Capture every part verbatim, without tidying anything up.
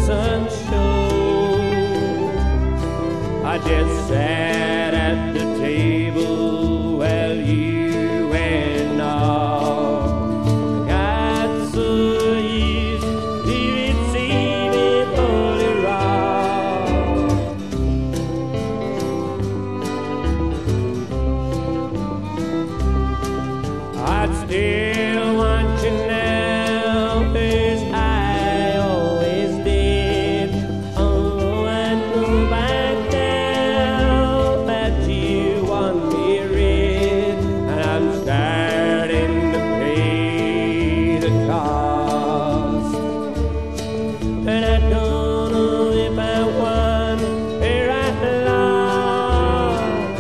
sun shone. I just sat at the table while you went on. Got so used to it seeming totally wrong. I'd still want you now, as I always did. Oh, I know by now that you want me rid, and I'm starting to pay the cost. And I don't know if I won or I lost.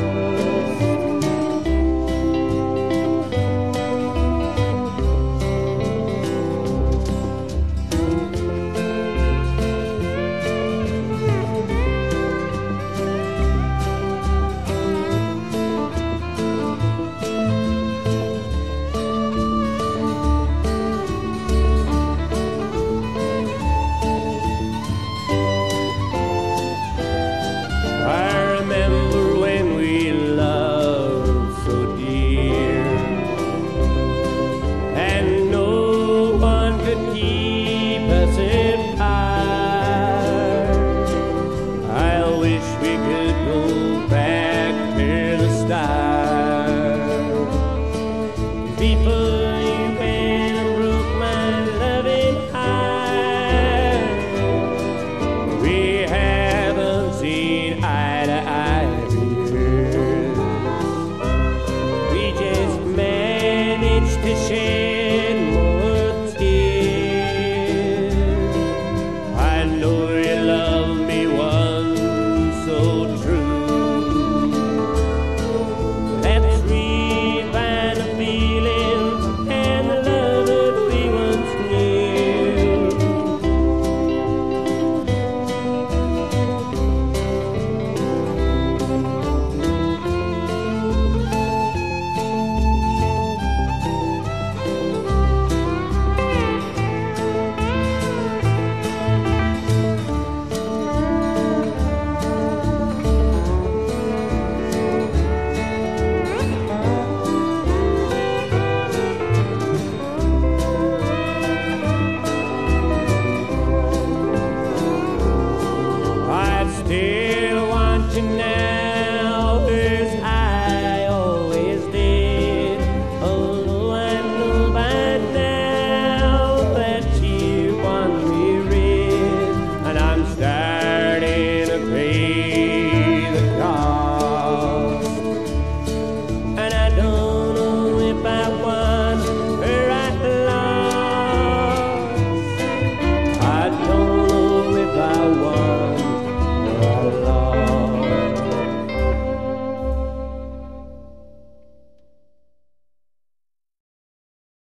I remember when we loved so dear, and no one could keep us apart. I wish we could go back to the start. Before you went and broke my loving heart, we haven't seen eye to eye for years. We just managed to shed more tears. I know you love me once so true. Let's revive the feeling and the love that we once knew. I still want you now.